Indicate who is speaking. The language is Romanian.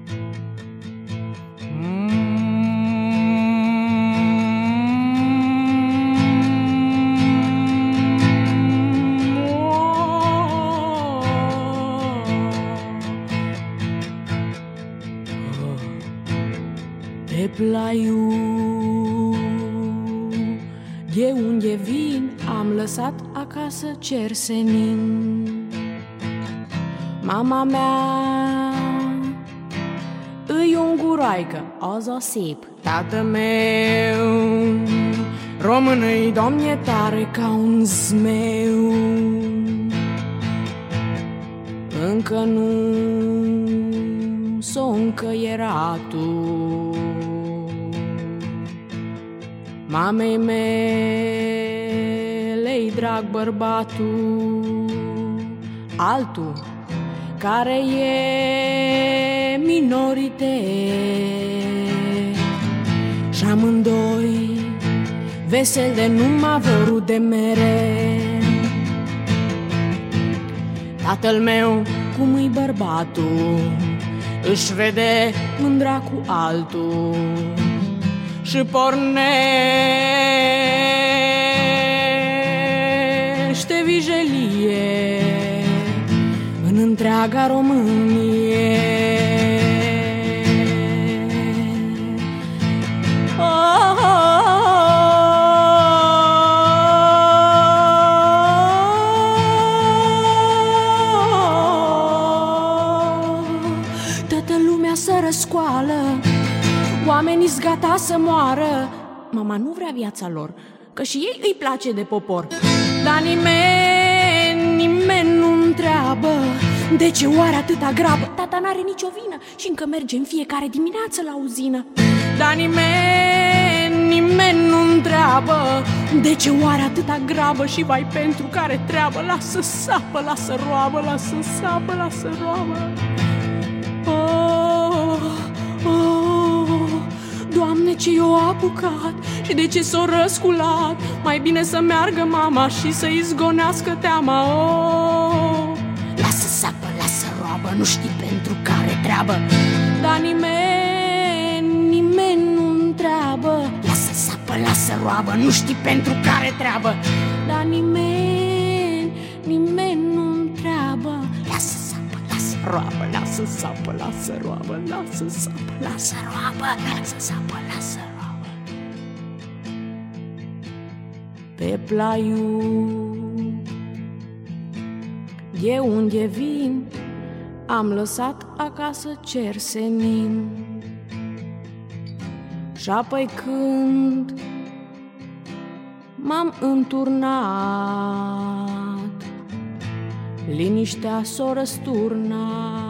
Speaker 1: Pe plaiu de unde vin am lăsat acasă cer senin. Mama mea îi unguraică, ozo sip. Tată meu român-i, Doamne, tare ca un zmeu. Încă nu s-o încăieratul mamei mele-i drag bărbatul, altul care e minorite, și amândoi vesel de numai vorul de mere. Tatăl meu, cum-i bărbatul, își vede mândra cu altul și pornește vijelie în întreaga Românie. Toată lumea se răscoală, oamenii-s gata să moară. Mama nu vrea viața lor, că și ei îi place de popor. Dar nimeni nu întreabă de ce oare atâta grabă. Tata n-are nicio vină și încă merge în fiecare dimineață la uzină. Dar nimeni nu întreabă de ce oare atâta grabă. Și vai pentru care treabă, lasă sapă, lasă roabă, lasă sapă, lasă roabă. Doamne, ce i-o apucat și de ce s-o răsculat. Mai bine să meargă mama și să izgonească teama. Lasă sapă, lasă roabă, nu știi pentru care treabă. Dar nimeni nu întreabă. Lasă sapă, lasă roabă, nu știi pentru care treabă. Dar nimeni nu întreabă. Lasă sapă, lasă roabă, lasă sapă, lasă roabă, lasă sapă, lasă roabă, lasă sapă, lasă roabă. Pe plaiu de unde vin am lăsat acasă cer senin. Și apoi când m-am înturnat, liniștea s-o răsturnat.